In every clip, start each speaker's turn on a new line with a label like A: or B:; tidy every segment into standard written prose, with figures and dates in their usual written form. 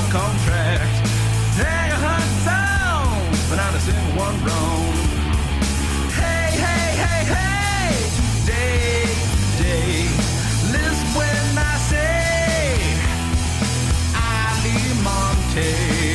A: contract. Hang 100 songs, but not a single one wrong. Hey, hey, hey, hey, today, listen when I say Ali Monte.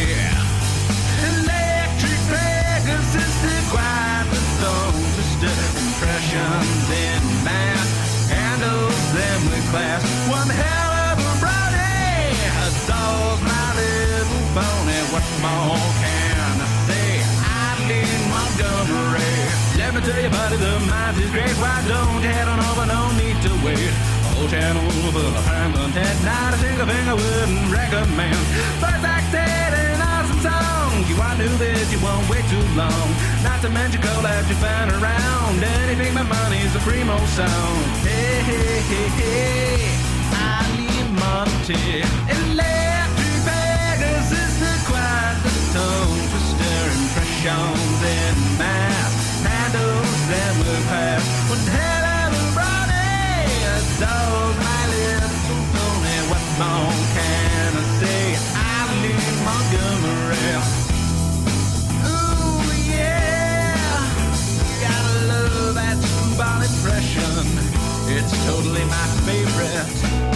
A: Electric Pegasus, the quiet, the tongue twister, impressions in mass, handles them with class. One hell of a brownie, adores my little pony. What more can I say? Eileen Montgomery. Let me tell you, buddy, the mind is great. Why don't head on over? No need to wait. Whole channel full of Hamlin at night. A single thing I wouldn't recommend. First act said an awesome song. You I knew that you won't wait too long. Not to mention collabs you find around. Anything but money's a primo sound. Hey, hey, hey, hey, Eileen Monte. Electric Pegasus, the quiet, the tongue twister, impressions in mass, handles them with pass. One hell of a brownie, adores my little pony. What more can I say? Eileen Montgomery. Ooh, yeah, gotta love that screwball impression. It's totally my favorite.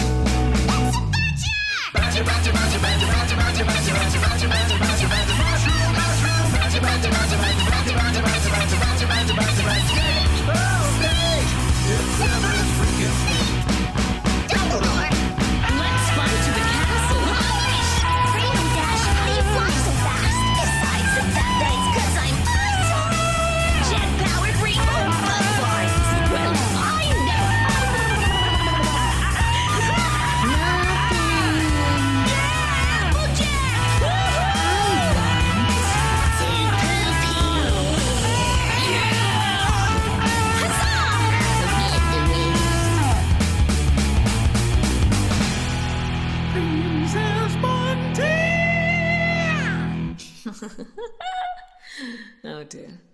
B: Dumbledore! Let's fly to the castle! Freedom Dash, how do you fly so fast? Besides the fact that it's 'cause I'm awesome! Jet-powered rainbow butterflies! Well, I never... Yeah! Applejack!
A: Princess Monty!
C: Oh dear.